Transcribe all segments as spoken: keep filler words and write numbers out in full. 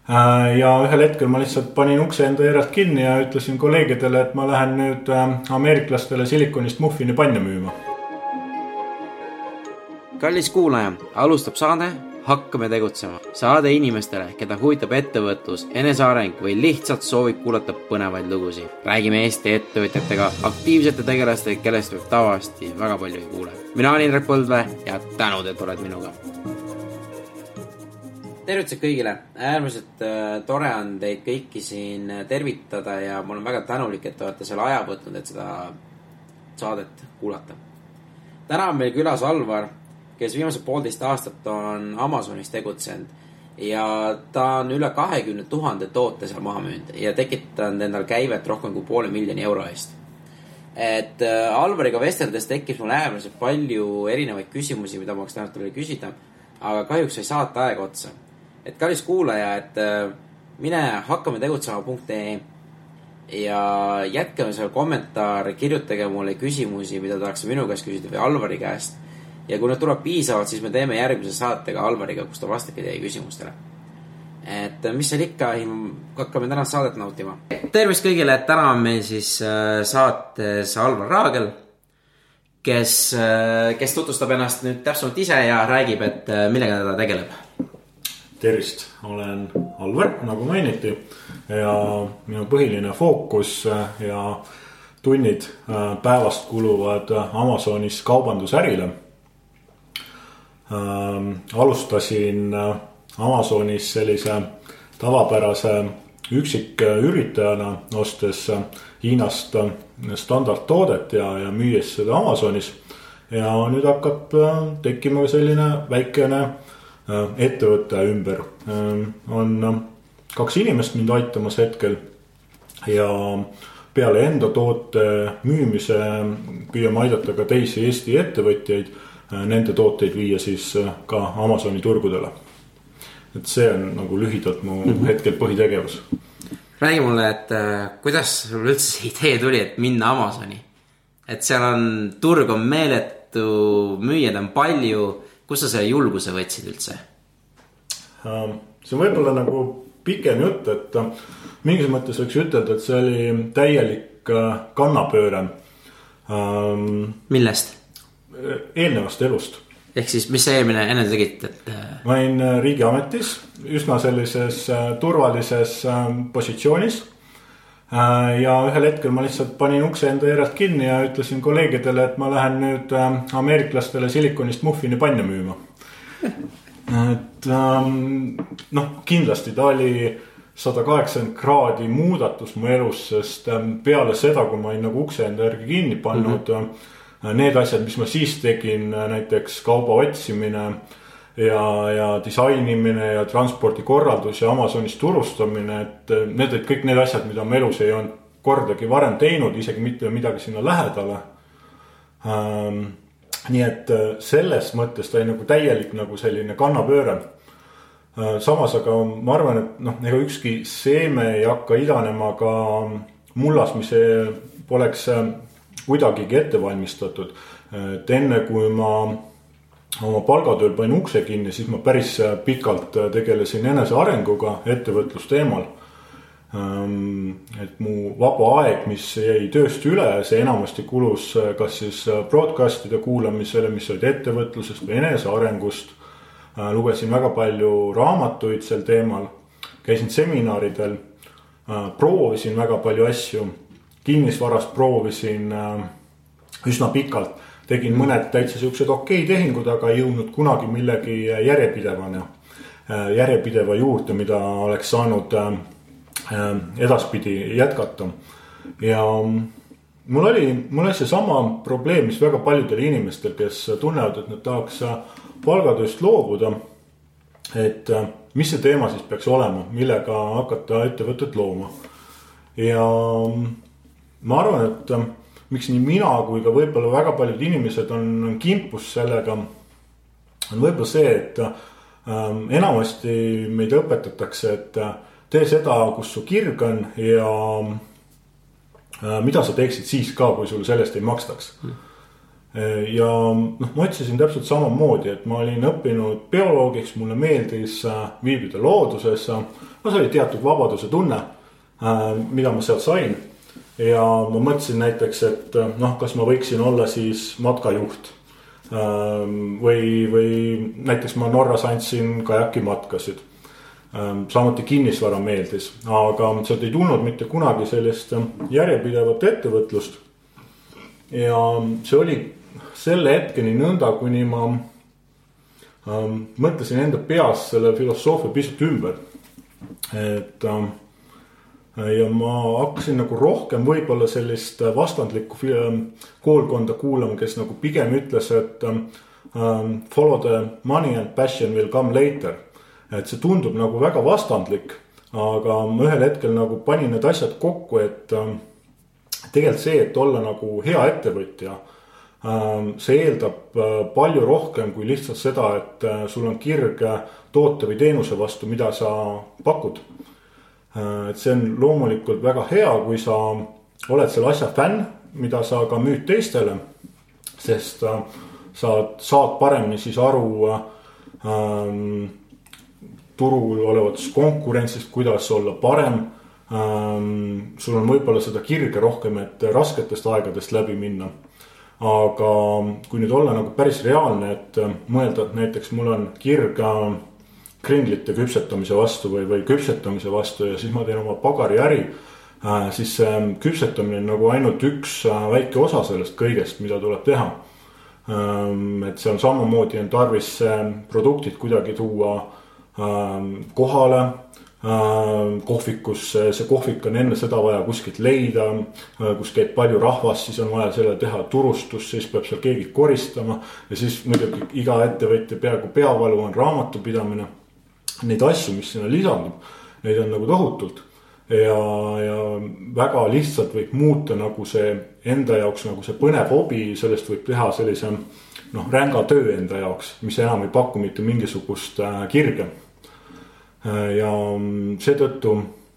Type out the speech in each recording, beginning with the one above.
Ja ühel hetkel ma lihtsalt panin ukse enda järelt kinni ja ütlesin kolleegidele, et ma lähen nüüd ameeriklastele silikonist muffini panne müüma. Kallis kuulaja, alustab saade Hakkame tegutsema. Saade inimestele, keda huvitab ettevõtlus, eneseareng või lihtsalt soovib kuulata põnevaid lugusid. Räägime Eesti ettevõtjatega, aktiivsete tegelastega, kellest võib tavaliselt väga palju ei kuule. Mina olen Indrek Põldvee ja tänud, et oled minuga. Tervitused kõigile. Äärmiselt tore on teid kõiki siin tervitada ja mul on väga tänulik, et olete selle aja võtnud, et seda saadet kuulata. Täna on meil külas Alvar, kes viimase poolteist aastat on Amazonis tegutsenud ja ta on üle kahekümne tuhande toote seal maha müünud ja tekitanud endal käivet rohkem kui poole miljoni euro eest. Et Alvariga vesteldes tekkis mul äärmiselt palju erinevaid küsimusi, mida ma oleks täna teile küsida, aga kahjuks ei saata aega otsa. Et kallis kuulaja, et mine hakkame tegutsema punkt ee ja jätkame seal kommentaar, kirjutage mulle küsimusi, mida tahaks minu käest küsida või Alvari käest. Ja kui need tuleb piisavalt, siis me teeme järgmise saatega Alvariga, kus ta vastabki teie küsimustele. Et mis seal ikka, hakkame täna saadet nautima. Tervist kõigile, et täna on meil siis saates Alvar Raagel, kes, kes tutvustab ennast nüüd täpsemalt ise ja räägib, et millega ta tegeleb. Tervist, olen Alvar, nagu mainiti, ja minu põhiline fookus ja tunnid päevast kuluvad Amazonis kaubandusärile. Ähm, alustasin Amazonis sellise tavapärase üksik üritajana, ostes Hiinast standardtoodet ja, ja müües seda Amazonis. Ja nüüd hakkab tekkima selline väikene ettevõtte ümber. Ähm, on kaks inimest mind aitamas hetkel ja peale enda toote müümise püüame aidata ka teisi Eesti ettevõtjaid nende tooteid viia siis ka Amazoni turgudele. Et see on nagu lühidalt mu mm-hmm. hetkel põhitegevus. Räägi mulle, et kuidas sul üldse see idee tuli, et minna Amazoni? Et seal on, turg on meeletu, müüjad on palju. Kus sa selle julguse võtsid üldse? See on võib-olla nagu pikem jutt, et mingis mõttes võiks ütelda, et see oli täielik kannapööre. Millest? Eelnevast elust. Ehk siis, mis see eelmine enne tegid? Et... Ma olin riigiametis, üsna sellises turvalises positsioonis. Ja ühel hetkel ma lihtsalt panin ukse enda järelt kinni ja ütlesin kolleegidele, et ma lähen nüüd ameeriklastele silikonist muffini panne müüma. Et, noh, kindlasti ta oli sada kaheksakümmend kraadi muudatus mu elus, sest peale seda, kui ma olin nagu ukse enda järgi kinni pannud, mm-hmm. need asjad, mis ma siis tegin, näiteks kauba otsimine ja, ja disainimine ja transpordikorraldus ja Amazonis turustamine, et need olid kõik need asjad, mida ma elus ei olnud kordagi varem teinud, isegi mitte midagi sinna lähedale. Ähm, nii et selles mõttes ta oli nagu täielik nagu selline kannapööre. Äh, samas aga ma arvan, et noh, ega ükski seeme ei hakka idanema ka mullas, mis ei poleks kuidagigi ette valmistatud. Et enne kui ma oma palgatööl panin ukse kinni, siis ma päris pikalt tegelesin enese arenguga ettevõtlusteemal. Et mu vaba aeg, mis jäi tööst üle, see enamasti kulus kas siis broadcastide kuulamisele, mis olid ettevõtlusest või enese arengust. Lugesin väga palju raamatuid sel teemal, käisin seminaridel, proovisin väga palju asju. Kinnisvarast proovisin üsna pikalt, tegin mõned täitsa siuksed okei tehingud, aga ei jõudnud kunagi millegi järjepidevana, järjepideva juurde, mida oleks saanud edaspidi jätkata. Ja mul oli, mul oli see sama probleem, mis väga paljudel inimestel, kes tunnevad, et nad tahaks palgatööst loobuda, et mis see teema siis peaks olema, millega hakata ettevõtet looma. Ja ma arvan, et miks nii mina kui ka võib-olla väga paljud inimesed on kimpus sellega, on võib-olla see, et ähm, enamasti meid õpetatakse, et tee seda, kus su kirg on ja äh, mida sa teeksid siis ka, kui sul sellest ei makstaks. ja noh, ma otsisin täpselt samamoodi, et ma olin õppinud bioloogiks, mulle meeldis viibida looduses, no see oli teatud vabaduse tunne, mida ma sealt sain. Ja ma mõtlesin näiteks, et noh, kas ma võiksin olla siis matkajuht või, või näiteks ma Norras andsin kajaki matkasid. Samuti kinnisvara meeldis, aga sealt ei tulnud mitte kunagi sellist järjepidevat ettevõtlust. Ja see oli selle hetkeni nõnda, kuni ma ähm, mõtlesin enda peas selle filosoofia pisut ümber. Et ähm, ja ma hakkasin nagu rohkem võib-olla sellist vastandlikku koolkonda kuulama, kes nagu pigem ütles, et ähm, follow the money and passion will come later. Et see tundub nagu väga vastandlik, aga ma ühel hetkel nagu panin need asjad kokku, et ähm, tegelikult see, et olla nagu hea ettevõtja, see eeldab palju rohkem kui lihtsalt seda, et sul on kirg toote või teenuse vastu, mida sa pakud. Et see on loomulikult väga hea, kui sa oled selle asja fänn, mida sa ka müüd teistele, sest sa saad paremini siis aru ähm, turul olevatest konkurentsist, kuidas olla parem. Ähm, sul on võib-olla seda kirge rohkem, et rasketest aegadest läbi minna. Aga kui nüüd olla nagu päris reaalne, et mõelda, et näiteks mul on kirg kringlite küpsetamise vastu või, või küpsetamise vastu ja siis ma teen oma pagari äri, siis küpsetamine on nagu ainult üks väike osa sellest kõigest, mida tuleb teha. Et see on samamoodi on tarvis produktid kuidagi tuua kohale, kohvikus, see kohvik on enne seda vaja kuskilt leida, kus käib palju rahvas, siis on vaja selle teha turustus, siis peab seal keegi koristama ja siis muidugi iga ettevõtja peaaegu peavalu on raamatupidamine. Neid asju, mis sinna lisandub, neid on nagu tohutult ja, ja väga lihtsalt võib muuta nagu see enda jaoks nagu see põnev hobi, sellest võib teha sellise noh, ränga töö enda jaoks, mis enam ei paku mitte mingisugust kirge. Ja seetõttu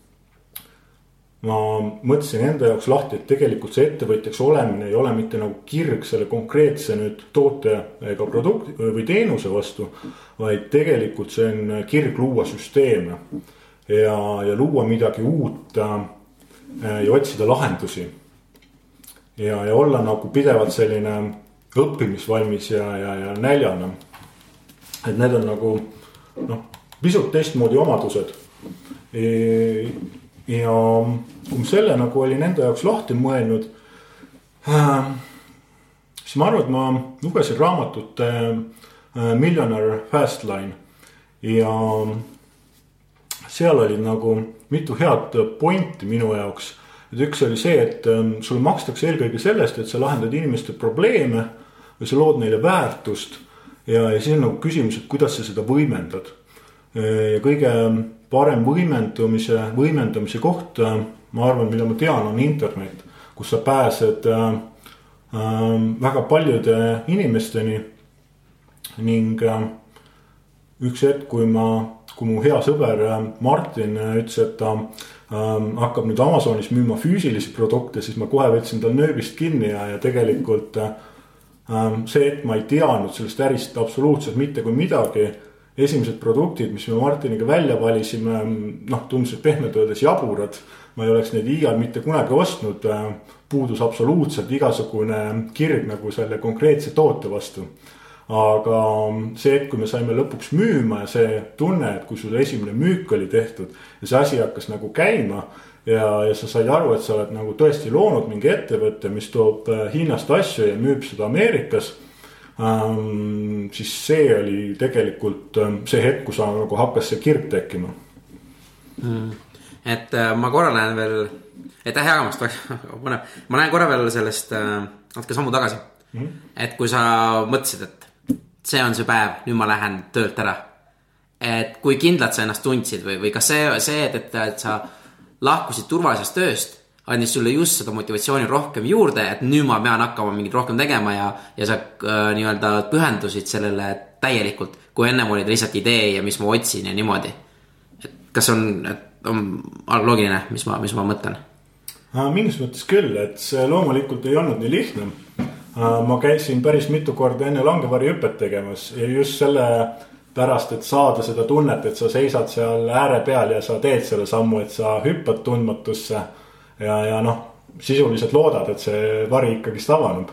ma mõtlesin enda jaoks lahti, et tegelikult see ettevõtjaks olemine ei ole mitte nagu kirg selle konkreetse nüüd toote ega produkti või teenuse vastu, vaid tegelikult see on kirg luua süsteeme ja, ja luua midagi uut ja otsida lahendusi ja, ja olla nagu pidevalt selline õppimisvalmis ja, ja, ja näljane. Et need on nagu noh, pisut teistmoodi omadused e, ja kui ma selle nagu olin enda jaoks lahti mõelnud, äh, siis ma arvan, et ma lugesin raamatut äh, Millionaire Fastlane ja seal oli nagu mitu head pointi minu jaoks. Et üks oli see, et äh, sulle makstakse eelkõige sellest, et sa lahendad inimeste probleeme või sa lood neile väärtust ja, ja siis on nagu küsimus, et kuidas sa seda võimendad. Ja kõige parem võimendamise, võimendamise koht, ma arvan, mida ma tean, on internet, kus sa pääsed äh, väga paljude inimesteni ning äh, üks hetk, kui ma, kui mu hea sõber Martin ütles, et ta äh, hakkab nüüd Amazonis müüma füüsilisi produkte, siis ma kohe võtsin tal nööbist kinni ja, ja tegelikult äh, see, et ma ei teadnud sellest ärist absoluutselt mitte kui midagi. Esimesed produktid, mis me Martiniga välja valisime, noh, tundusid pehmelt öeldes jaburad. Ma ei oleks neid iial mitte kunagi ostnud, puudus absoluutselt igasugune kirg nagu selle konkreetse toote vastu. Aga see, et kui me saime lõpuks müüma ja see tunne, et kui sul esimene müük oli tehtud ja see asi hakkas nagu käima ja, ja sa said aru, et sa oled nagu tõesti loonud mingi ettevõtte, mis toob Hiinast asju ja müüb seda Ameerikas, Um, siis see oli tegelikult um, see hetk, kus nagu hakkas see kirg tekkima. Mm. Et äh, ma korra lähen veel, et äh, jagamast, ma lähen korra veel sellest äh, natuke sammu tagasi. Mm. Et kui sa mõtlesid, et see on see päev, nüüd ma lähen töölt ära. Et kui kindlalt sa ennast tundsid või, või kas see, see et, et, et sa lahkusid turvalisest tööst, andis sulle just seda motivatsiooni rohkem juurde, et nüüd ma pean hakkama mingit rohkem tegema ja, ja sa äh, nii-öelda pühendusid sellele täielikult, kui ennem olid lihtsalt idee ja mis ma otsin ja niimoodi. Et kas on, et on loogiline, mis ma, mis ma mõtlen? Mingis mõttes küll, et see loomulikult ei olnud nii lihtne. ma käisin päris mitu korda enne langevarju hüpet tegemas ja just selle pärast, et saada seda tunnet, et sa seisad seal ääre peal ja sa teed selle sammu, et sa hüppad tundmatusse ja, ja noh, sisuliselt loodad, et see vari ikkagist avanub.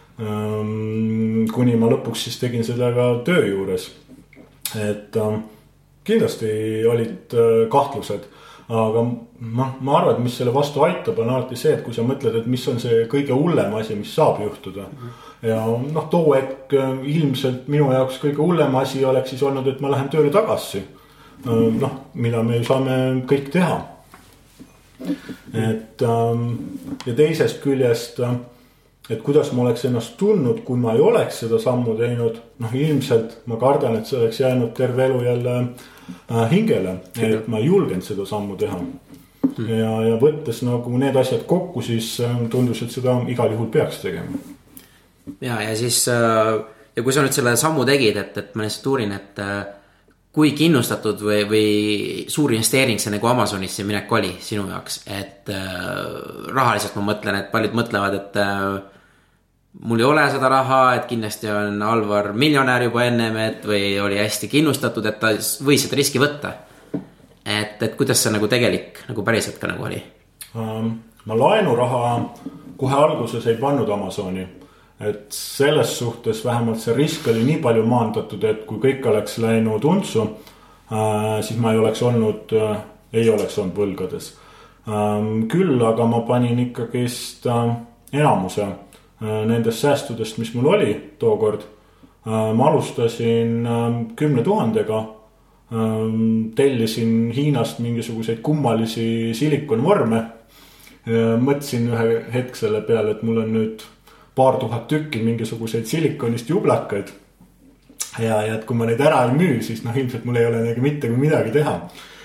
Kuni ma lõpuks siis tegin seda ka töö juures. Et kindlasti olid kahtlused, aga ma, ma arvan, et mis selle vastu aitab, on alati see, et kui sa mõtled, et mis on see kõige hullem asi, mis saab juhtuda. Ja noh, too hetk ilmselt minu jaoks kõige hullem asi oleks siis olnud, et ma lähen tööle tagasi. Noh, mida me ju saame kõik teha. Et ja teisest küljest, et kuidas ma oleks ennast tundnud, kui ma ei oleks seda sammu teinud. Noh, ilmselt ma kardan, et see oleks jäänud terve elu jälle hingele, et ma ei julgenud seda sammu teha. Ja, ja võttes nagu need asjad kokku, siis tundus, et seda igal juhul peaks tegema. Ja, ja siis, ja kui sa nüüd selle sammu tegid, et, et ma lihtsalt uurin, et kui kinnustatud või, või suur investeering see nagu Amazonisse minek oli sinu jaoks, et rahaliselt ma mõtlen, et paljud mõtlevad, et mul ei ole seda raha, et kindlasti on Alvar miljonär juba ennem, et või oli hästi kinnustatud, et ta võis seda riski võtta. Et, et kuidas see nagu tegelik, nagu päriselt ka nagu oli? Ma laenuraha kohe alguses ei pannud Amazoni. Et selles suhtes vähemalt see risk oli nii palju maandatud, et kui kõik oleks läinud untsu, siis ma ei oleks olnud, ei oleks olnud võlgades. Küll aga ma panin ikkagist enamuse nendest säästudest, mis mul oli tookord. Ma alustasin kümne tuhandega, tellisin Hiinast mingisuguseid kummalisi silikonvorme. Mõtlesin ühe hetk selle peale, et mul on nüüd paar tuhat tükki mingisuguseid silikonist jublakaid. Ja, ja et kui ma neid ära ei müü, siis noh, ilmselt mul ei ole nagu mitte kui midagi teha.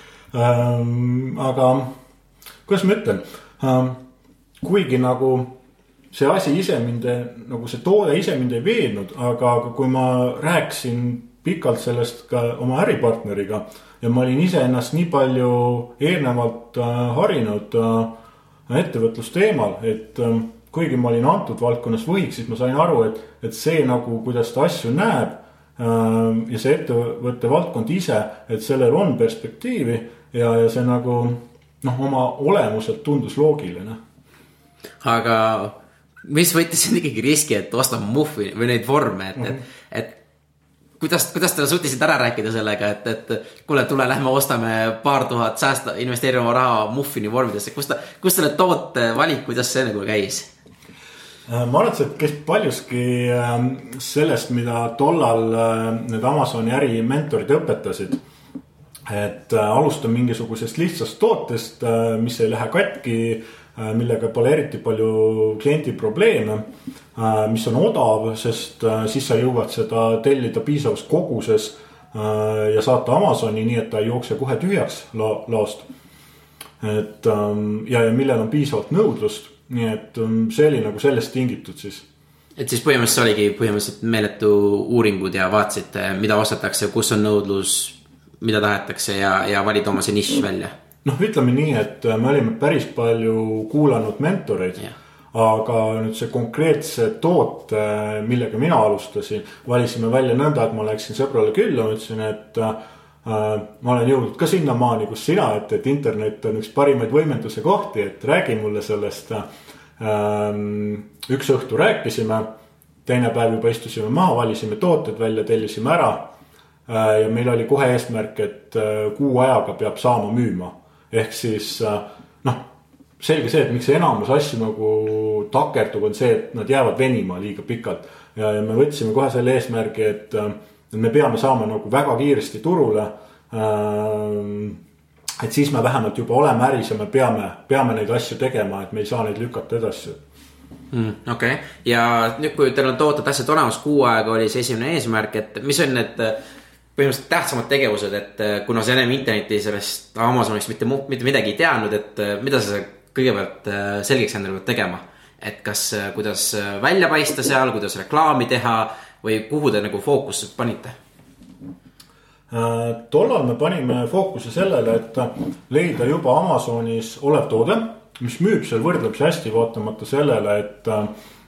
Ähm, aga kuidas ma ütlen, ähm, kuigi nagu see asi ise mind, nagu see toode ise mind ei veennud, aga, aga kui ma rääkisin pikalt sellest ka oma äripartneriga ja ma olin ise ennast nii palju eelnevalt äh, harinud äh, ettevõtlusteemal, et äh, kuigi ma olin antud valdkonnas võhiks, siis ma sain aru, et, et see nagu, kuidas ta asju näeb äh, ja see ettevõtte valdkond ise, et sellel on perspektiivi ja, ja see nagu noh, oma olemuselt tundus loogiline. Aga mis võttis ikkagi riski, et ostab muffi või neid vorme, et, mm-hmm. et, et kuidas, kuidas te suutisid ära rääkida sellega, et, et kuule, tule, lähme ostame paar tuhat säästa, investeerima raha muffini vormidesse. Kus ta, kus ta need toote valik, kuidas see nagu käis? Ma arvan, et kes paljuski sellest, mida tollal need Amazoni äri mentorid õpetasid, et alustan mingisugusest lihtsast tootest, mis ei lähe katki, millega pole eriti palju kliendi probleeme, mis on odav, sest siis sa jõuad seda tellida piisavas koguses ja saata Amazoni nii, et ta ei jookse kohe tühjaks laost. Et, ja, ja millel on piisavalt nõudlust. Nii et see oli nagu sellest tingitud siis. Et siis põhimõtteliselt oligi põhimõtteliselt meeletu uuringud ja vaatasid, mida ostetakse, kus on nõudlus, mida tahetakse ja, ja valid oma see nišš välja. Noh, ütleme nii, et me olime päris palju kuulanud mentoreid, ja. Aga nüüd see konkreetse toote, millega mina alustasin, valisime välja nõnda, et ma läksin sõbrale külla, ütlesin, et ma olen jõudnud ka sinna maani, kus sina, et, et internet on üks parimaid võimenduse kohti, et räägi mulle sellest. Üks õhtu rääkisime, teine päev juba istusime maha, valisime tooted välja, tellisime ära. Ja meil oli kohe eesmärk, et kuu ajaga peab saama müüma. Ehk siis, noh, selge see, et miks enamus asju nagu takerdub on see, et nad jäävad venima liiga pikalt. Ja, ja me võtsime kohe selle eesmärgi, et me peame saama nagu väga kiiresti turule, et siis me vähemalt juba oleme äris ja me peame, peame neid asju tegema, et me ei saa neid lükata edasi. Mm, Okei, okay. Ja nüüd kui teil on tooted asjad olemas, kuu aega oli see esimene eesmärk, et mis on need põhimõtteliselt tähtsamad tegevused, et kuna sa ennem interneti sellest Amazonist mitte, mitte midagi ei teadnud, et mida sa kõigepealt selgeks endale pead tegema, et kas, kuidas välja paista seal, kuidas reklaami teha või kuhu te nagu fookus panite? Tollal me panime fookuse sellele, et leida juba Amazonis olev toode, mis müüb seal võrdlemisi hästi vaatamata sellele, et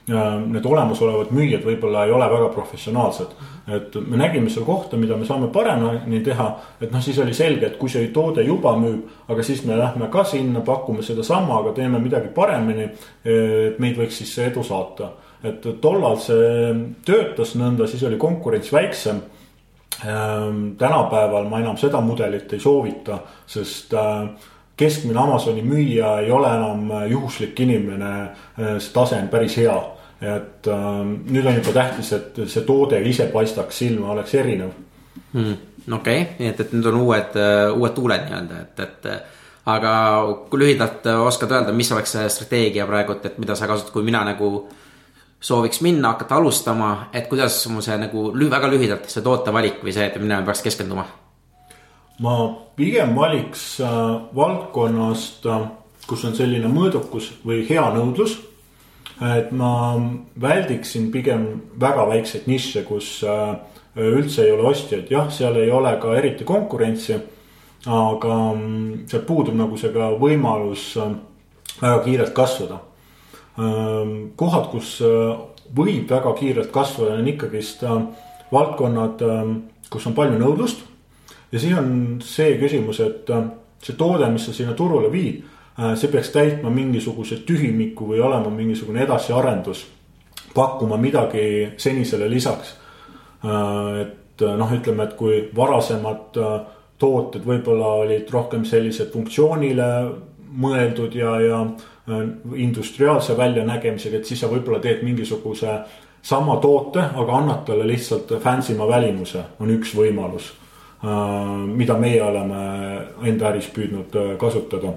need olemasolevad müüjad võib-olla ei ole väga professionaalsed. Et me nägime seal kohta, mida me saame paremini teha, et noh, siis oli selge, et kui see toode juba müüb, aga siis me lähme ka sinna, pakume seda sama, aga teeme midagi paremini, et meid võiks siis see edu saata. Et tollal see töötas nõnda, siis oli konkurents väiksem. Tänapäeval ma enam seda mudelit ei soovita, sest keskmine Amazoni müüja ei ole enam juhuslik inimene, see tase on päris hea. Et äh, nüüd on juba tähtis, et see toode ise paistaks silma, oleks erinev. Hmm, okei, okay. et, et nüüd on uued, uued tuuled nii-öelda, et, et aga kui lühidalt oskad öelda, mis oleks see strateegia praegu, et mida sa kasutad, kui mina nagu sooviks minna, hakata alustama, et kuidas mu see nagu väga lühidalt see toote valik või see, et mina peaks keskenduma? Ma pigem valiks äh, valdkonnast, äh, kus on selline mõõdukus või hea nõudlus. Et ma väldiksin pigem väga väikseid nišše, kus üldse ei ole ostjaid. Jah, seal ei ole ka eriti konkurentsi, aga seal puudub nagu see ka võimalus väga kiirelt kasvada. Kohad, kus võib väga kiirelt kasvada, on ikkagist valdkonnad, kus on palju nõudlust. Ja siis on see küsimus, et see toode, mis sa sinna turule viid, see peaks täitma mingisuguse tühimiku või olema mingisugune edasiarendus, pakkuma midagi senisele lisaks. Et noh, ütleme, et kui varasemad tooted võib-olla olid rohkem sellised funktsioonile mõeldud ja, ja industriaalse väljanägemisega, et siis sa võib-olla teed mingisuguse sama toote, aga annad talle lihtsalt fansima välimuse, on üks võimalus, mida meie oleme enda äris püüdnud kasutada.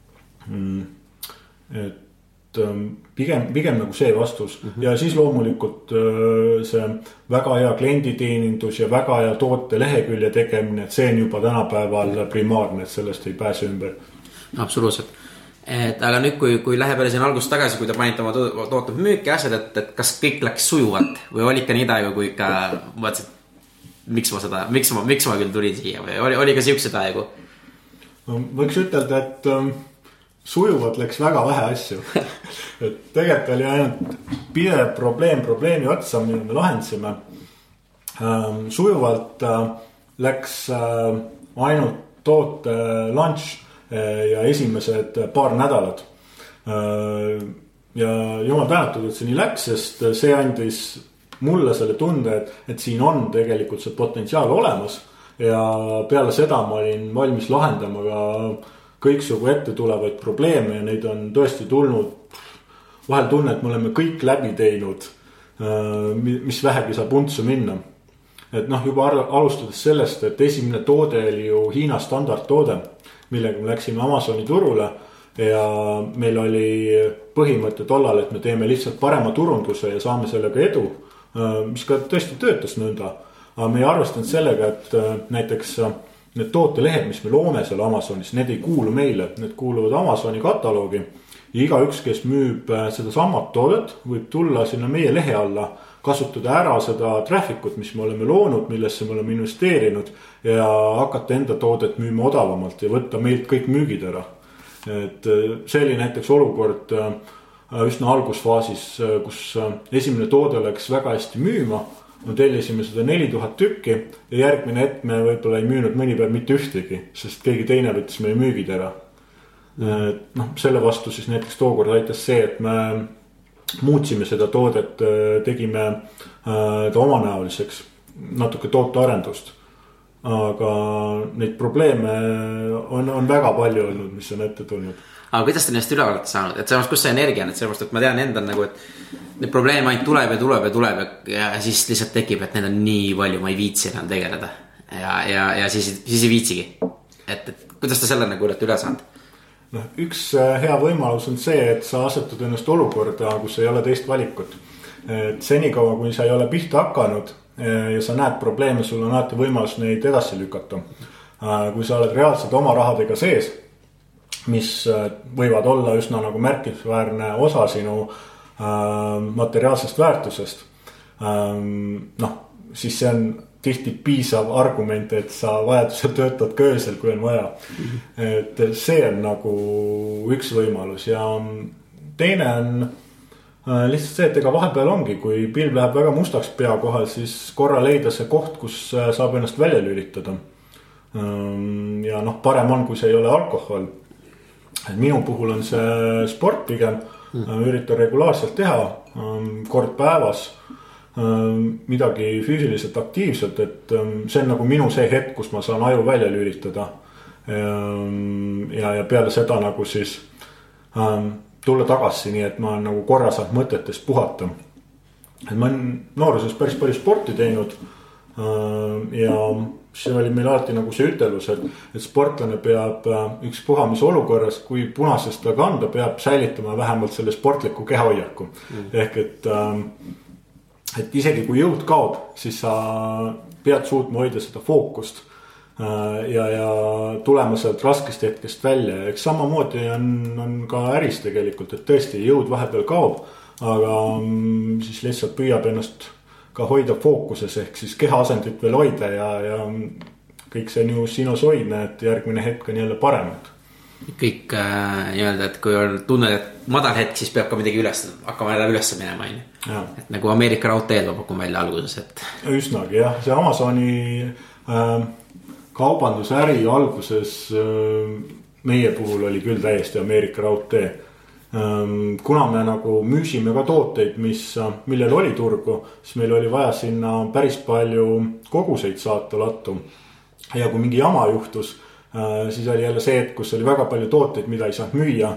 Et pigem, pigem nagu see vastus mm-hmm. ja siis loomulikult see väga hea klienditeenindus ja väga hea toote lehekülje tegemine, et see on juba tänapäeval primaarne, et sellest ei pääse ümber. Absoluutselt. Et aga nüüd, kui, kui läheb jälle siin algust tagasi, kui te panite oma toote müüki asjad, et, et kas kõik läks sujuvalt või oli ikka nii aegu, kui ikka mõtlesid, miks ma seda, miks ma, miks ma küll tulin siia või oli, oli ka siuksed aegu? No, võiks ütelda, et um... sujuvalt läks väga vähe asju. Et tegelikult oli ainult pidev probleem probleemi otsa, mille me lahendasime. Ähm, sujuvalt äh, läks äh, ainult toote launch äh, ja esimesed paar nädalat. Äh, ja jumal tänatud, et see nii läks, sest see andis mulle selle tunde, et, et siin on tegelikult see potentsiaal olemas. Ja peale seda ma olin valmis lahendama ka kõiksugu ette tulevaid probleeme ja neid on tõesti tulnud. Vahel tunne, et me oleme kõik läbi teinud, mis vähegi saab untsu minna. Et noh, juba alustades sellest, et esimene toode oli ju Hiina standardtoode, millega me läksime Amazoni turule ja meil oli põhimõte tollal, et me teeme lihtsalt parema turunduse ja saame sellega edu, mis ka tõesti töötas nõnda. Aga me ei arvestanud sellega, et näiteks need tootelehed, mis me loome seal Amazonis, need ei kuulu meile, need kuuluvad Amazoni kataloogi. Ja iga üks, kes müüb seda samat toodet, võib tulla sinna meie lehe alla, kasutada ära seda trafficut, mis me oleme loonud, millesse me oleme investeerinud ja hakata enda toodet müüma odavamalt ja võtta meilt kõik müügid ära. Et see oli näiteks olukord üsna algusfaasis, kus esimene toode läks väga hästi müüma. Me tellisime seda neli tuhat tükki ja järgmine hetk me võib-olla ei müünud mõni päev mitte ühtegi, sest keegi teine võttis meie müügid ära. No, selle vastu siis näiteks tookord aitas see, et me muutsime seda toodet, tegime ta omanäoliseks, natuke tootearendust. Aga neid probleeme on, on väga palju olnud, mis on ette tulnud. Aga kuidas te neist üle olete saanud, et selles, kus see energia on, et sellepärast, et ma tean endal nagu, et need probleeme ainult tuleb ja tuleb ja tuleb ja siis lihtsalt tekib, et need on nii palju, ma ei viitsi enam tegeleda ja, ja, ja siis, siis ei viitsigi, et, et kuidas te selle nagu olete üle saanud? No, üks hea võimalus on see, et sa asetud ennast olukorda, kus ei ole teist valikut. Et senikaua, kui sa ei ole pihta hakanud ja sa näed probleeme, sul on alati võimalus neid edasi lükata. Kui sa oled reaalselt oma rahadega sees, mis võivad olla üsna nagu märkimisväärne osa sinu materiaalsest väärtusest, noh, siis see on tihti piisav argument, et sa vajadusel töötad ka öösel, kui on vaja. Et see on nagu üks võimalus ja teine on lihtsalt see, et ega vahepeal ongi, kui pilv läheb väga mustaks pea kohal, siis korra leida see koht, kus saab ennast välja lülitada. Ja noh, parem on, kui see ei ole alkohol. Minu puhul on see sport pigem, üritan regulaarselt teha kord päevas midagi füüsiliselt aktiivselt, et see on nagu minu see hetk, kus ma saan aju välja lülitada. Ja, ja peale seda nagu siis tulla tagasi, nii et ma olen nagu korra saanud mõtetest puhata. Et ma olen nooruses päris palju sporti teinud ja see oli meil alati nagu see ütelus, et, et sportlane peab üks puhamise olukorras, kui punasest ta kanda, peab säilitama vähemalt selle sportliku kehahoiaku. Mm. Ehk et, et isegi kui jõud kaob, siis sa pead suutma hoida seda fookust ja, ja tulema sealt raskest hetkest välja. Eks samamoodi on, on ka äris tegelikult, et tõesti jõud vahepeal kaob, aga siis lihtsalt püüab ennast ka hoida fookuses ehk siis keha asendit veel hoida ja, ja kõik see on ju sinusoidne, et järgmine hetk on jälle parem. Kõik äh, nii-öelda, et kui on tunned, et madal hetk, siis peab ka midagi üles, hakkama jälle üles minema. Et nagu Ameerika raudteed ma pakun välja alguses. Et... Üsnagi jah, see Amazoni äh, kaubandusäri alguses äh, meie puhul oli küll täiesti Ameerika raudtee. Kuna me nagu müüsime ka tooteid, mis, millel oli turgu, siis meil oli vaja sinna päris palju koguseid saata lattu. Ja kui mingi jama juhtus, siis oli jälle see, et kus oli väga palju tooteid, mida ei saanud müüa.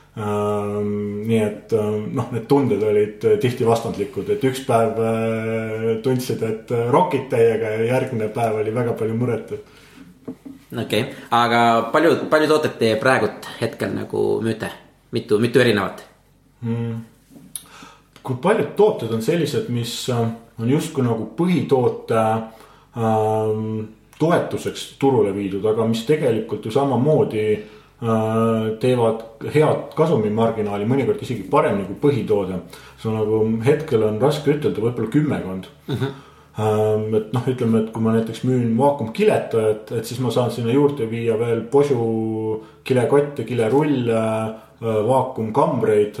Nii et noh, need tunded olid tihti vastandlikud, et üks päev tundsid, et rokid täiega ja järgmine päev oli väga palju muret. Okei, okay. Aga palju, palju tooted teie praegult hetkel nagu müüte? Mitu, mitu erinevat? Hmm. Kui paljud tooted on sellised, mis on justkui nagu põhitoote ähm, toetuseks turule viidud, aga mis tegelikult ju samamoodi äh, teevad head kasumimarginaali, mõnikord isegi paremini kui põhitoode. See on nagu hetkel on raske ütelda, võib-olla kümmekond. Uh-huh. Ähm, et noh, ütleme, et kui ma näiteks müün vaakumkiletajat, et siis ma saan sinna juurde viia veel posu kilekotte, kilerulle, vaakumkambreid,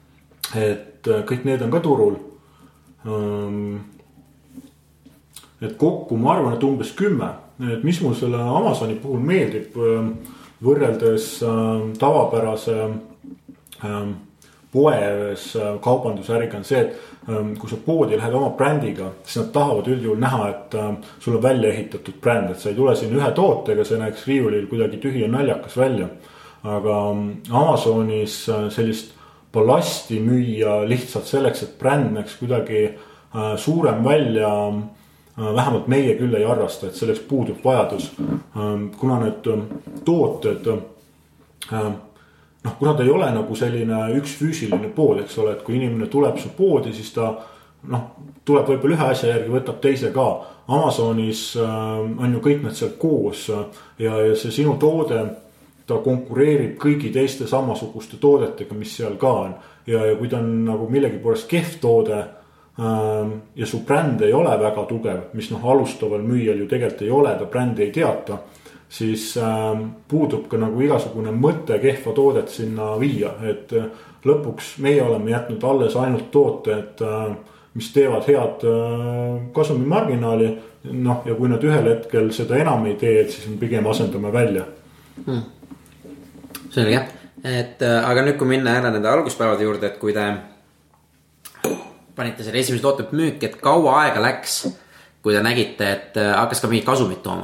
et kõik need on ka turul. Et kokku ma arvan, et umbes kümme, et mis mul selle Amazoni puhul meeldib võrreldes tavapärase poes kaubandusäriga on see, et kui sa poodi lähed oma brändiga, siis nad tahavad üldjuhul näha, et sul on välja ehitatud bränd, et sa ei tule siin ühe tootega, see näeks riiulil kuidagi tühi ja naljakas välja. Aga Amazonis sellist ballasti müüa lihtsalt selleks, et bränd näeks kuidagi suurem välja, vähemalt meie küll ei arvasta, et selleks puudub vajadus. Kuna need tooted, noh, kuna ta ei ole nagu selline üks füüsiline pood, eks ole, et kui inimene tuleb su poodi, siis ta noh, tuleb võib-olla ühe asja järgi, võtab teise ka. Amazonis on ju kõik need seal koos ja, ja see sinu toode ta konkureerib kõigi teiste samasuguste toodetega, mis seal ka on. Ja, ja kui ta on nagu millegi poolest kehv toode ähm, ja su bränd ei ole väga tugev, mis noh, alustaval müüjal ju tegelikult ei ole, ta brändi ei teata, siis ähm, puudub ka nagu igasugune mõte kehva toodet sinna viia. Et äh, lõpuks meie oleme jätnud alles ainult tooted, äh, mis teevad head äh, kasumimarginaali. Noh, ja kui nad ühel hetkel seda enam ei tee, siis me pigem asendame välja. Hmm. Selge, et aga nüüd kui minna jälle nende alguspäevade juurde, et kui te panite selle esimese toote müük, et kaua aega läks, kui te nägite, et hakkas ka mingit kasumit tooma?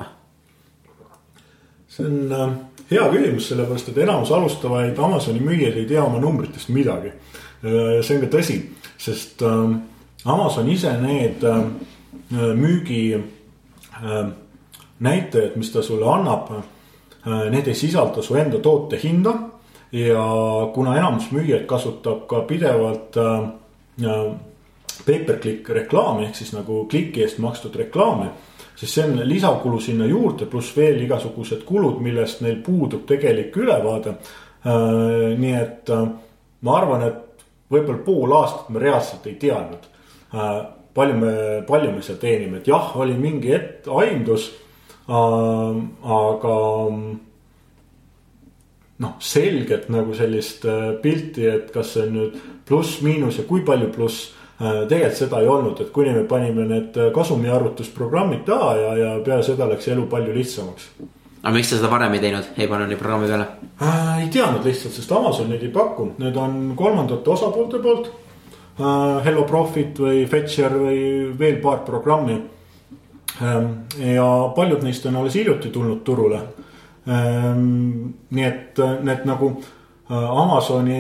See on hea küsimus, sellepärast, et enamus alustavaid Amazoni müüjad ei tea oma numbritest midagi. See on ka tõsi, sest Amazon ise need müügi näitajad, mis ta sulle annab, need ei sisalda su enda toote hinda ja kuna enamus müüjad kasutab ka pidevalt pay-per-click reklaami ehk siis nagu kliki eest makstud reklaami, siis see on lisakulu sinna juurde pluss veel igasugused kulud, millest neil puudub tegelik ülevaade. Nii et ma arvan, et võib-olla pool aastat me reaalselt ei teadnud, palju me, palju me seal teenime, et jah, oli mingi et, aimdus. Uh, aga noh, selgelt nagu sellist pilti, et kas see on nüüd pluss, miinus ja kui palju pluss. Tegelikult seda ei olnud, et kuni me panime need kasumiarvutusprogrammid taha ja, ja peale seda läks elu palju lihtsamaks. Aga miks te seda varem ei teinud, ei pannud nii programmi peale? Äh, ei teadnud lihtsalt, sest Amazon neid ei paku. Need on kolmandate osapoolte poolt. Äh, Hello Profit või Fetcher või veel paar programmi. Äh, ja paljud neist on alles hiljuti tulnud turule. Äh, nii et need nagu Amazoni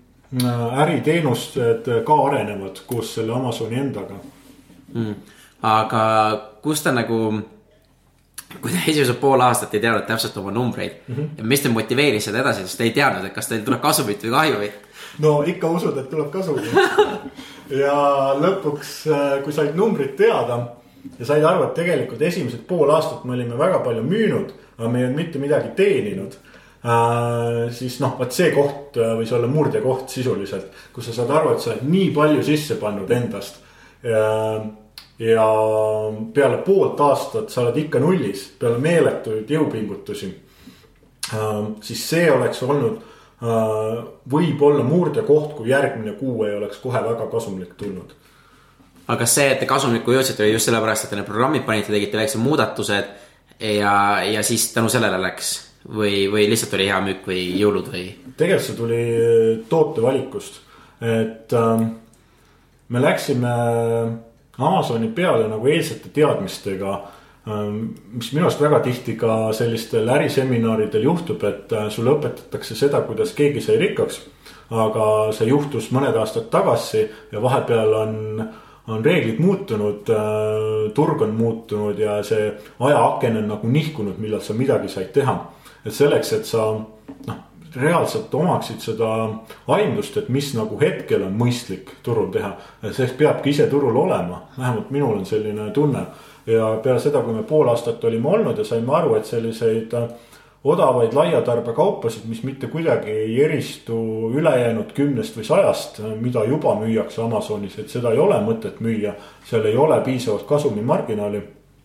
äriteenused ka arenevad koos selle Amazoni endaga. Mm. Aga kus ta nagu, kui te esimesed pool aastat ei teadnud täpselt oma numbreid mm -hmm. ja mis te motiveeris seda edasi, sest te ei teadnud, et kas teil tuleb kasumit või kahjumit? No ikka usud, et tuleb kasumit. Ja lõpuks, kui said numbrid teada ja said aru, et tegelikult esimesed pool aastat me olime väga palju müünud, aga me ei olnud mitte midagi teeninud. Uh, siis noh, vaat see koht võis olla murde koht sisuliselt, kus sa saad aru, et sa oled nii palju sisse pannud endast ja, ja peale poolt aastat sa oled ikka nullis, peale meeletuid jõupingutusi. Uh, siis see oleks olnud uh, võib-olla murde koht, kui järgmine kuu ei oleks kohe väga kasumlik tulnud. Aga kas see, et te kasumlikku jõudsite just sellepärast, et te need programmid panite, tegite väikse muudatused ja, ja siis tänu sellele läks? Või, või lihtsalt oli hea müük või jõulud või? Tegelikult see tuli toote valikust, et ähm, me läksime Amazoni peale nagu eelsete teadmistega, ähm, mis minu arust väga tihti ka sellistel äriseminaridel juhtub, et äh, sulle õpetatakse seda, kuidas keegi sai rikkaks, aga see juhtus mõned aastad tagasi ja vahepeal on, on reeglid muutunud, äh, turg on muutunud ja see ajaaken on nagu nihkunud, millal sa midagi said teha. Et selleks, et sa noh, reaalselt omaksid seda aimdust, et mis nagu hetkel on mõistlik turul teha. Sest peabki ise turul olema, vähemalt minul on selline tunne. Ja peale seda, kui me pool aastat olime olnud ja saime aru, et selliseid odavaid laiatarbe kaupasid, mis mitte kuidagi ei eristu ülejäänud kümnest või sajast, mida juba müüakse Amazonis, et seda ei ole mõtet müüa, seal ei ole piisavalt kasumi marginaali.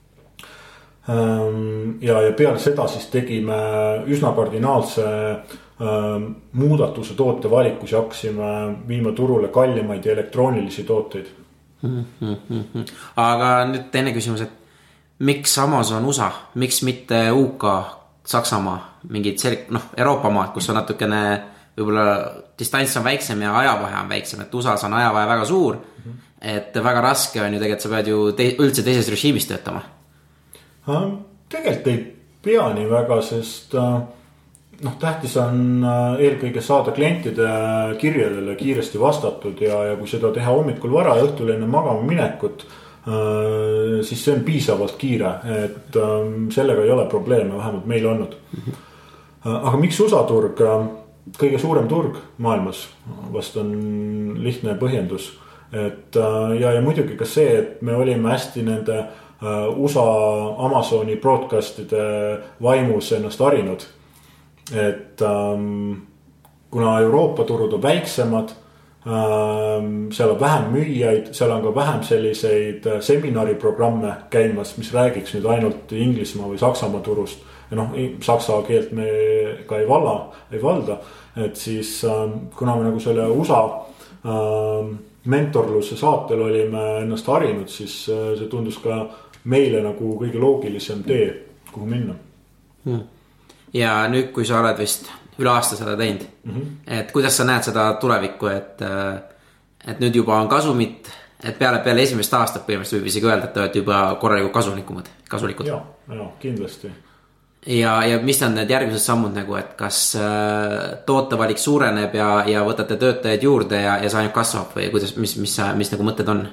Ja, ja peale seda siis tegime üsna kardinaalse ähm, muudatuse toote valikus ja hakkasime viima turule kallimaid ja elektroonilisi tooteid. Mm-hmm. Aga nüüd teine küsimus, et miks Amazon U S A, miks mitte U K, Saksamaa, mingid sel-, noh, Euroopa maad, kus on natukene võib-olla distants on väiksem ja ajavahe on väiksem, et U S A-s on ajavahe väga suur, mm-hmm. et väga raske on ju tegelikult, sa pead ju te- üldse teises režiimis töötama. Tegelikult ei pea nii väga, sest noh, tähtis on eelkõige saada klientide kirjadele kiiresti vastatud ja, ja kui seda teha hommikul vara ja õhtul enne magama minekut, siis see on piisavalt kiire, et sellega ei ole probleeme, vähemalt meil olnud. Aga miks U S A turg, kõige suurem turg maailmas, vast on lihtne põhjendus, et ja, ja muidugi ka see, et me olime hästi nende U S A Amazoni broadcastide vaimus ennast harinud, et ähm, kuna Euroopa turud on väiksemad, ähm, seal on vähem müüjaid, seal on ka vähem selliseid seminariprogramme käimas, mis räägiks nüüd ainult Inglismaa või Saksamaa turust ja noh, saksa keelt me ka ei vala, ei valda, et siis ähm, kuna me nagu selle U S A ähm, mentorluse saatel olime ennast harinud, siis äh, see tundus ka meile nagu kõige loogilisem tee, kuhu minna. Hmm. Ja nüüd, kui sa oled vist üle aasta seda teinud, mm-hmm. et kuidas sa näed seda tulevikku, et, et nüüd juba on kasumit, et peale, peale esimest aastat põhimõtteliselt võib isegi öelda, et te olete juba korralikult kasulikumad, kasulikud. Ja, ja, kindlasti. Ja, ja mis on need järgmised sammud nagu, et kas tootevalik suureneb ja, ja võtate töötajaid juurde ja, ja see ainult kasvab või kuidas, mis, mis, mis nagu mõtted on?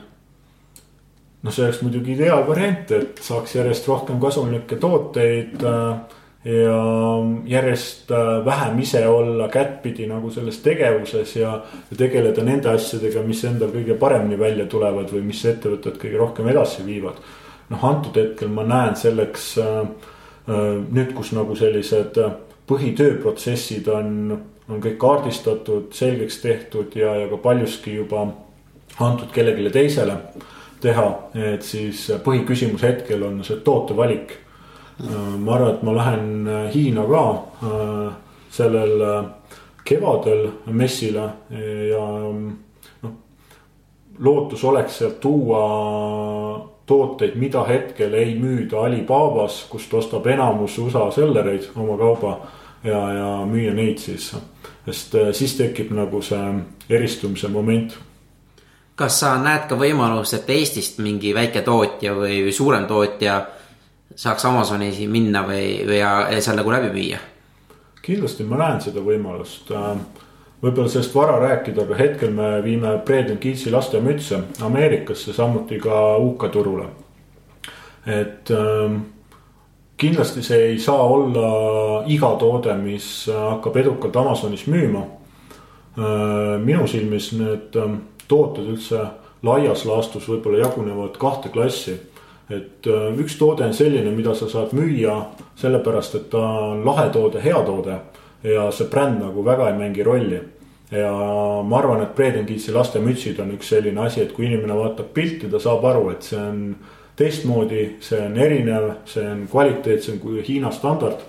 No see oleks muidugi ideaalvariant, et saaks järjest rohkem kasumlikke tooteid ja järjest vähem ise olla kättpidi nagu selles tegevuses ja, ja tegeleda nende asjadega, mis endal kõige paremini välja tulevad või mis ettevõtted kõige rohkem edasi viivad. Noh, antud hetkel ma näen selleks nüüd, kus nagu sellised põhitööprotsessid on, on kõik kaardistatud, selgeks tehtud ja, ja ka paljuski juba antud kellegile teisele teha, et siis põhiküsimus hetkel on see tootevalik. Ma arvan, et ma lähen Hiina ka sellel kevadel messile ja noh, lootus oleks sealt tuua tooteid, mida hetkel ei müüda Alibabas, kust ostab enamus U S A sellereid oma kauba ja, ja müüa neid siis, sest siis tekib nagu see eristumise moment. Kas sa näed ka võimalust, et Eestist mingi väike tootja või, või suurem tootja saaks Amazoni minna või, või ja, ja seal nagu läbi müüa? Kindlasti ma näen seda võimalust. Võib-olla sellest vara rääkida, aga hetkel me viime Bread and Kids'i lastemütse Ameerikasse, samuti ka U K turule. Et äh, kindlasti see ei saa olla iga toode, mis hakkab edukalt Amazonis müüma. Äh, minu silmis need äh, tooted üldse laias laastus võib-olla jagunevad kahte klassi. Et üks toode on selline, mida sa saad müüa sellepärast, et ta on lahe toode, hea toode ja see bränd nagu väga ei mängi rolli. Ja ma arvan, et Bread and Kids'i lastemütsid on üks selline asi, et kui inimene vaatab pilti, ta saab aru, et see on teistmoodi, see on erinev, see on kvaliteetsem kui Hiina standard.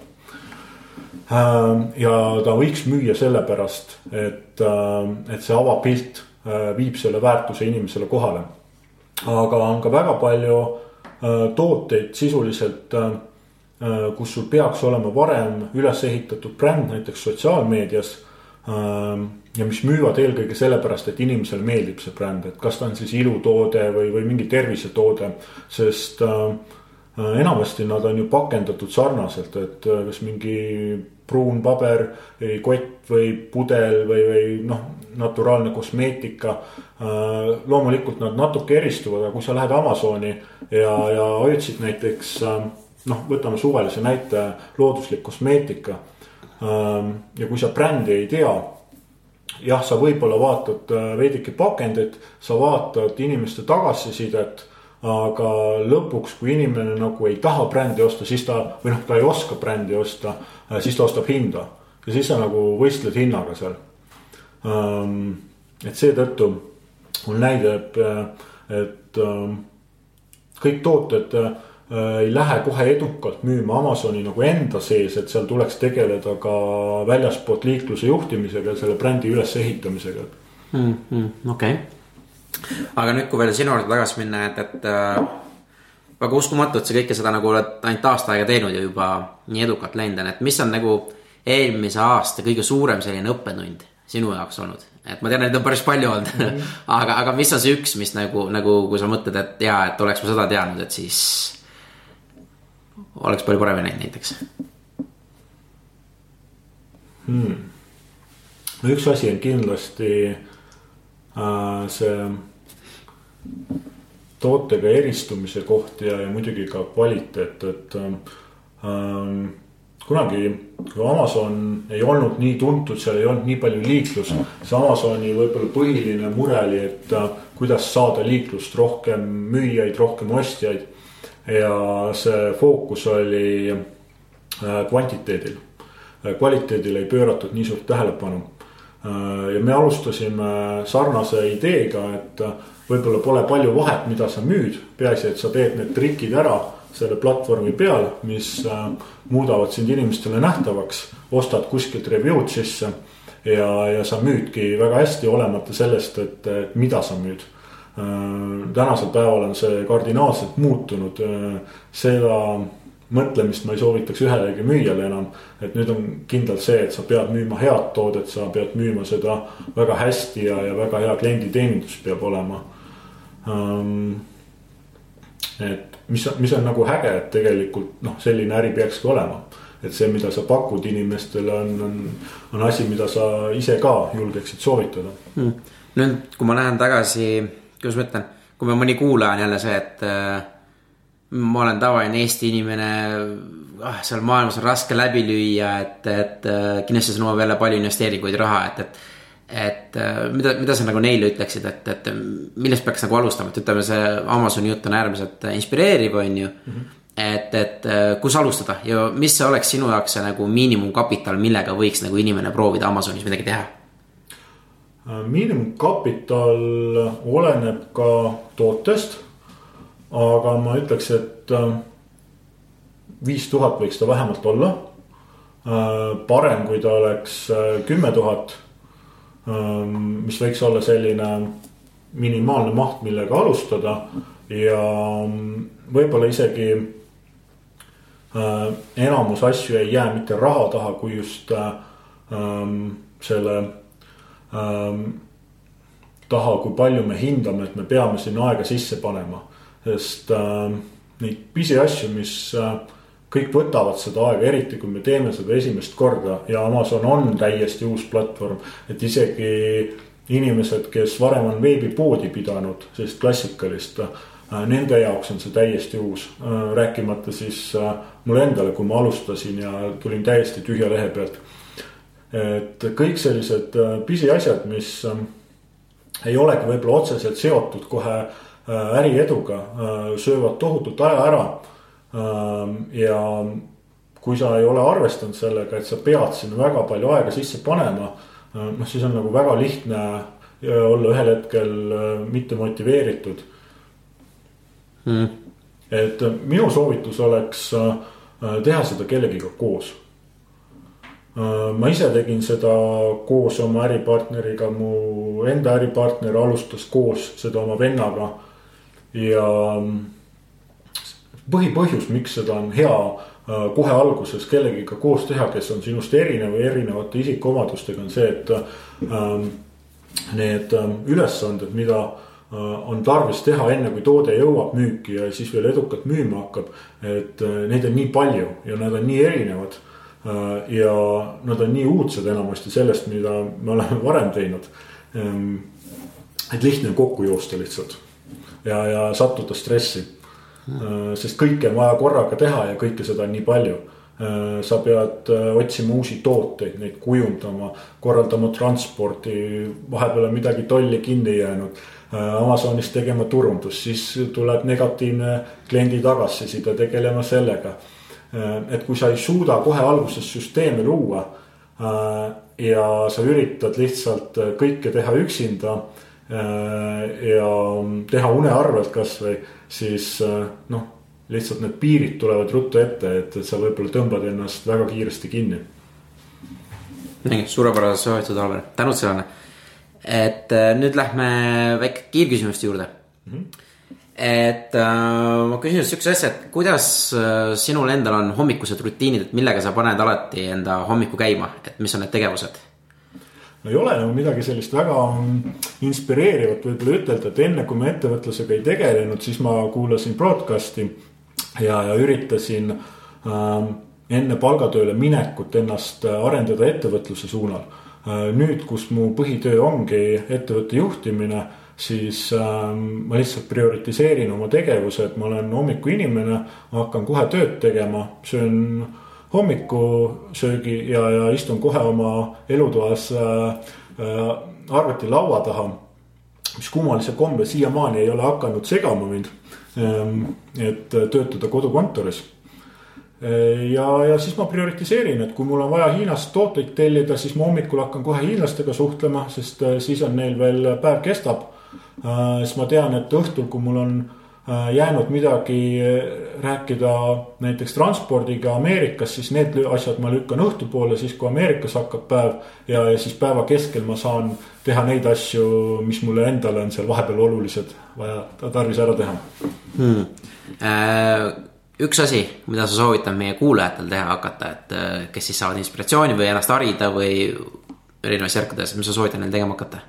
Ja ta võiks müüa sellepärast, et, et see avapilt viib selle väärtuse inimesele kohale. Aga on ka väga palju tooteid sisuliselt, kus sul peaks olema varem üles ehitatud bränd näiteks sotsiaalmeedias ja mis müüvad eelkõige sellepärast, et inimesele meeldib see bränd, et kas ta on siis ilutoode või, või mingi tervisetoode, sest enamasti nad on ju pakendatud sarnaselt, et kas mingi pruun paber või kott või pudel või, või noh, naturaalne kosmeetika. Loomulikult nad natuke eristuvad, aga kui sa lähed Amazoni ja, ja otsid näiteks, noh, võtame suvalise näite, looduslik kosmeetika. Ja kui sa brändi ei tea, jah, sa võib-olla vaatad veidike pakendit, sa vaatad inimeste tagasisidet, aga lõpuks, kui inimene nagu ei taha brändi osta, siis ta, või noh, ta ei oska brändi osta, siis ta ostab hinda. Ja siis sa nagu võistled hinnaga seal. Et seetõttu on näide, et kõik tooted ei lähe kohe edukalt müüma Amazoni nagu enda sees, et seal tuleks tegeleda ka väljaspoolt liikluse juhtimisega ja selle brändi üles ehitamisega. Mm, mm, okei. Okay. Aga nüüd, kui veel sinu juurde tagasi minna, et, et äh, väga uskumatu, et sa kõike seda nagu oled ainult aasta aega teinud ja juba nii edukalt läinud, et mis on nagu eelmise aasta kõige suurem selline õppetund sinu jaoks olnud? Et ma tean, et on päris palju olnud, mm. aga, aga mis on see üks, mis nagu, nagu kui sa mõtled, et jaa, et oleks ma seda teadnud, et siis oleks palju paremini näinud näiteks? Hmm. Üks asi on kindlasti äh, see tootega eristumise koht ja, ja muidugi ka kvaliteet, et äh, kunagi kui Amazon ei olnud nii tuntud, seal ei olnud nii palju liiklus, see Amazoni võib-olla põhiline mure oli, et äh, kuidas saada liiklust rohkem müüjaid, rohkem ostjaid ja see fookus oli äh, kvantiteedil. Kvaliteedil ei pööratud nii suurt tähelepanu äh, ja me alustasime sarnase ideega, et võib-olla pole palju vahet, mida sa müüd, peaasi, et sa teed need trikid ära selle platvormi peal, mis äh, muudavad sind inimestele nähtavaks, ostad kuskilt review'd sisse ja, ja sa müüdki väga hästi olemata sellest, et, et mida sa müüd. Äh, tänasel päeval on see kardinaalselt muutunud, äh, seda mõtlemist ma ei soovitaks ühelegi müüjale enam, et nüüd on kindlalt see, et sa pead müüma head toodet, sa pead müüma seda väga hästi ja, ja väga hea klienditeenindus peab olema. Um, et mis, mis on nagu äge, et tegelikult noh, selline äri peakski olema, et see, mida sa pakud inimestele on, on, on asi, mida sa ise ka julgeksid soovitada. Hmm. Nüüd, kui ma lähen tagasi, kuidas ma ütlen, kui me mõni kuulaja on jälle see, et ma olen tavaline Eesti inimene, ah, seal maailmas on raske läbi lüüa, et, et kindlasti see nõuab jälle palju investeeringuid raha, et, et, et mida, mida sa nagu neile ütleksid, et, et millest peaks nagu alustama, et ütleme, see Amazoni jutt on äärmiselt inspireeriv, on ju, mm-hmm. et, et kus alustada ja mis see oleks sinu jaoks see nagu miinimumkapital, millega võiks nagu inimene proovida Amazonis midagi teha? Miinimumkapital oleneb ka tootest, aga ma ütleks, et viis tuhat võiks ta vähemalt olla. parem, kui ta oleks kümme tuhat, mis võiks olla selline minimaalne maht, millega alustada ja võib-olla isegi enamus asju ei jää mitte raha taha, kui just selle taha, kui palju me hindame, et me peame sinna aega sisse panema, sest neid pisiasju, mis kõik võtavad seda aega, eriti kui me teeme seda esimest korda ja Amazon on täiesti uus platvorm, et isegi inimesed, kes varem on veebipoodi pidanud, sellist klassikalist, nende jaoks on see täiesti uus, rääkimata siis mulle endale, kui ma alustasin ja tulin täiesti tühja lehe pealt. Et kõik sellised pisiasjad, mis ei olegi võib-olla otseselt seotud kohe ärieduga, söövad tohutut aja ära. Ja kui sa ei ole arvestanud sellega, et sa pead sinna väga palju aega sisse panema, noh siis on nagu väga lihtne olla ühel hetkel mitte motiveeritud. Mm. Et minu soovitus oleks teha seda kellegiga koos. Ma ise tegin seda koos oma äripartneriga, mu enda äripartner alustas koos seda oma vennaga ja põhipõhjus, miks seda on hea kohe alguses kellegiga koos teha, kes on sinust erinev või erinevate isikuomadustega, on see, et need ülesanded, mida on tarvis teha enne, kui toode jõuab müüki ja siis veel edukalt müüma hakkab, et neid on nii palju ja nad on nii erinevad ja nad on nii uudsed enamasti sellest, mida me oleme varem teinud. Et lihtne on kokku joosta lihtsalt ja, ja sattuda stressi. Sest kõike on vaja korraga teha ja kõike seda on nii palju. Sa pead otsima uusi tooteid, neid kujundama, korraldama transporti, vahepeal on midagi tolli kinni jäänud, Amazonis tegema turundus, siis tuleb negatiivne kliendi tagasiside, tegelema sellega. Et kui sa ei suuda kohe alguses süsteemi luua ja sa üritad lihtsalt kõike teha üksinda ja teha une arvelt kas või, siis noh, lihtsalt need piirid tulevad ruttu ette, et sa võib-olla tõmbad ennast väga kiiresti kinni. Nii, suurepärane soovitud, Alvar, tänud sellele. Et nüüd lähme väike kiirküsimuste juurde. Mm-hmm. Et äh, ma küsin just üks asja, et kuidas sinul endal on hommikused rutiinid, et millega sa paned alati enda hommiku käima, et mis on need tegevused? No ei ole nagu midagi sellist väga inspireerivat võib-olla ütelda, et enne kui ma ettevõtlusega ei tegelenud, siis ma kuulasin broadcasti ja, ja üritasin äh, enne palgatööle minekut ennast arendada ettevõtluse suunal. Äh, nüüd, kus mu põhitöö ongi ettevõtte juhtimine, siis äh, ma lihtsalt prioritiseerin oma tegevused, ma olen hommiku inimene, ma hakkan kohe tööd tegema, söön hommikusöögi ja, ja istun kohe oma elutoas äh, arvuti laua taha, mis kummalise kombe siiamaani ei ole hakanud segama mind, ähm, et töötada kodukontoris. Ja, ja siis ma prioritiseerin, et kui mul on vaja Hiinast tooteid tellida, siis ma hommikul hakkan kohe hiinlastega suhtlema, sest siis on neil veel päev kestab. Äh, siis ma tean, et õhtul, kui mul on jäänud midagi rääkida näiteks transpordiga Ameerikas, siis need asjad ma lükkan õhtu poole, siis kui Ameerikas hakkab päev ja, ja siis päeva keskel ma saan teha neid asju, mis mulle endale on seal vahepeal olulised vaja tarvis ära teha. Hmm. Äh, üks asi, mida sa soovitad meie kuulajatel teha hakata, et kes siis saavad inspiratsiooni või ennast harida või erinevas järkades, mis sa soovitad neil tegema hakata?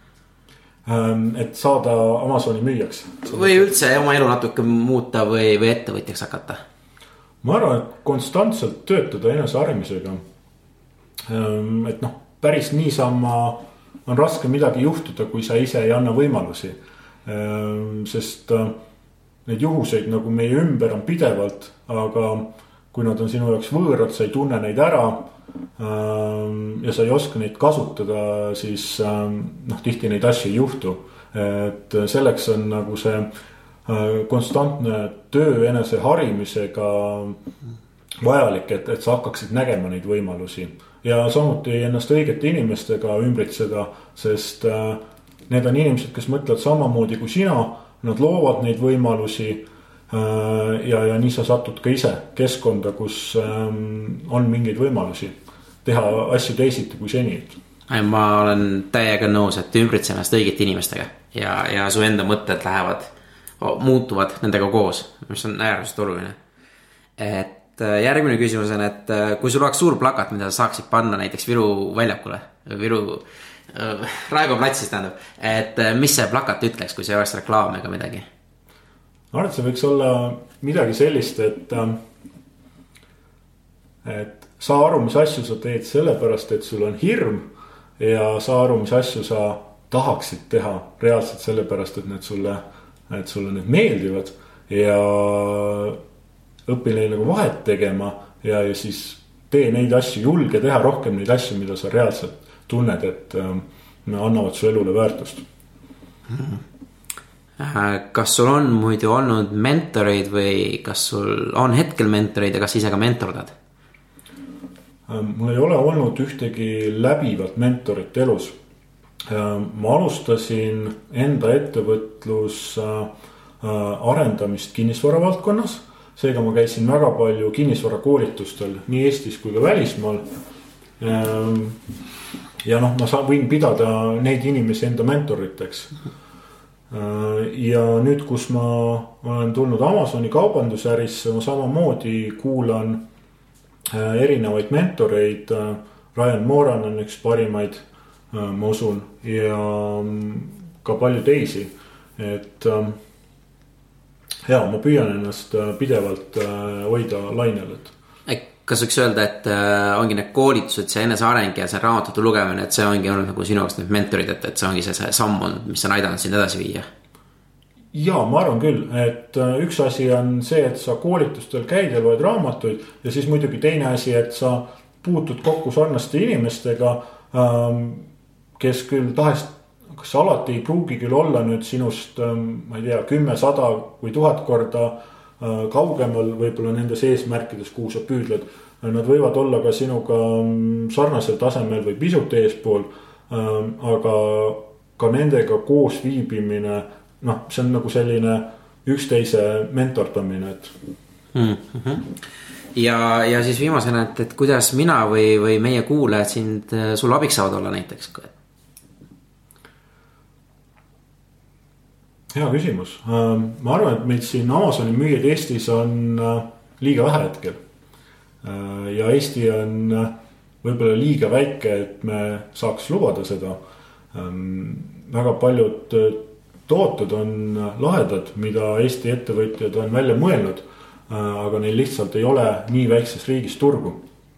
Et saada Amazoni müüjaks. Või üldse oma elu natuke muuta või, või ettevõtjaks hakata? Ma arvan, et konstantselt töötada enese harimisega. Et noh, päris niisama on raske midagi juhtuda, kui sa ise ei anna võimalusi. Sest neid juhuseid nagu meie ümber on pidevalt, aga kui nad on sinu jaoks võõrad, sa ei tunne neid ära ja sa ei oska neid kasutada, siis noh, tihti neid asju ei juhtu. Et selleks on nagu see konstantne töö enese harimisega vajalik, et, et sa hakkaksid nägema neid võimalusi ja samuti ennast õigete inimestega ümbritseda, sest need on inimesed, kes mõtlevad samamoodi kui sina, nad loovad neid võimalusi ja, ja nii sa satud ka ise keskkonda, kus on mingeid võimalusi teha asju teisiti kui seni. Ma olen täiega nõus, et ümbritse ennast õigete inimestega ja, ja su enda mõtted lähevad, muutuvad nendega koos, mis on äärmiselt oluline. Et järgmine küsimus on, et kui sul oleks suur plakat, mida sa saaksid panna näiteks Viru väljakule, Viru äh, Raekoja platsis tähendab, et mis see plakat ütleks, kui see oleks reklaam ega midagi? Ma arvan, et see võiks olla midagi sellist, et et saa aru, mis asju sa teed sellepärast, et sul on hirm ja saa aru, mis asju sa tahaksid teha reaalselt sellepärast, et need sulle, et sulle need meeldivad ja õpi neil nagu vahet tegema ja, ja siis tee neid asju, julge teha rohkem neid asju, mida sa reaalselt tunned, et äh, annavad su elule väärtust. Kas sul on muidu olnud mentoreid või kas sul on hetkel mentoreid ja kas ise ka mentordad? Mul ei ole olnud ühtegi läbivat mentorit elus. Ma alustasin enda ettevõtlus arendamist kinnisvara valdkonnas. Seega ma käisin väga palju kinnisvara koolitustel nii Eestis kui ka välismaal. Ja noh, ma saan, võin pidada neid inimesi enda mentoriteks. Ja nüüd, kus ma olen tulnud Amazoni kaubandusärisse, ma samamoodi kuulan erinevaid mentoreid. Ryan Moran on üks parimaid, ma usun, ja ka palju teisi. Et ja, ma püüan ennast pidevalt hoida lainel. Kas võiks öelda, et ongi need koolitused, see eneseareng ja see raamatute lugemine, et see ongi olnud nagu sinu jaoks need mentorid, et, et see ongi see, see samm olnud, mis on aidanud sind edasi viia? Ja, ma arvan küll, et üks asi on see, et sa koolitustel käid ja loed raamatuid ja siis muidugi teine asi, et sa puutud kokku sarnaste inimestega, kes küll tahest, kas alati ei pruugi küll olla nüüd sinust, ma ei tea, kümme, sada või tuhat korda kaugemal võib-olla nendes eesmärkides, kuhu sa püüdled. Nad võivad olla ka sinuga sarnasel tasemel või pisut eespool, aga ka nendega koos viibimine, noh, see on nagu selline üksteise mentordamine. Et... Mm-hmm. Ja, ja siis viimasena, et, et kuidas mina või, või meie kuulajad sind sul abiks saavad olla näiteks? Hea küsimus. Ma arvan, et meid siin Amazoni müüjad Eestis on liiga vähe hetkel. Ja Eesti on võib-olla liiga väike, et me saaks lubada seda. Väga paljud tooted on lahedad, mida Eesti ettevõtjad on välja mõelnud, aga neil lihtsalt ei ole nii väikses riigis turgu.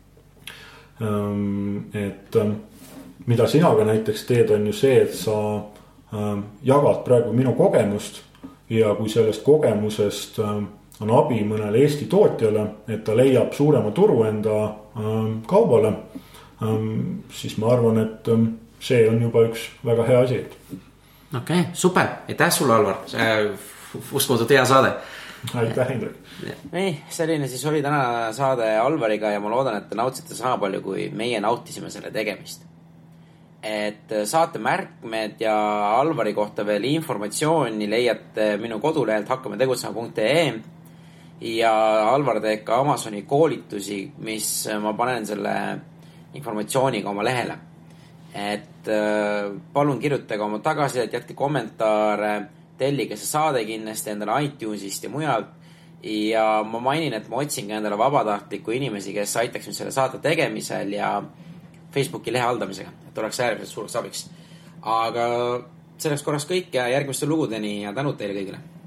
Et mida sina ka näiteks teed, on ju see, et sa jagad praegu minu kogemust ja kui sellest kogemusest on abi mõnele Eesti tootjale, et ta leiab suurema turu enda kaubale, siis ma arvan, et see on juba üks väga hea asi. Okei, okay, super. Aitäh sulle, Alvar. Uskumatult hea saade. Aitäh, Indrek. Nii, selline siis oli täna saade Alvariga ja ma loodan, et te nautsite sama palju, kui meie nautisime selle tegemist. Et saate märkmed ja Alvari kohta veel informatsiooni leiate minu kodulehelt hakkame tegutsema punkt ee ja Alvar teeb ka Amazoni koolitusi, mis ma panen selle informatsiooniga oma lehele. Et palun kirjutage oma tagasisidet, jätke kommentaare, tellige see saade kindlasti endale iTunesist ja mujalt ja ma mainin, et ma otsingi endale vabatahtliku inimesi, kes aitaks nüüd selle saate tegemisel ja Facebooki lehe haldamisega, et oleks äärmiselt suureks abiks. Aga selleks korraks kõik ja järgmiste lugudeni ja tänud teile kõigile.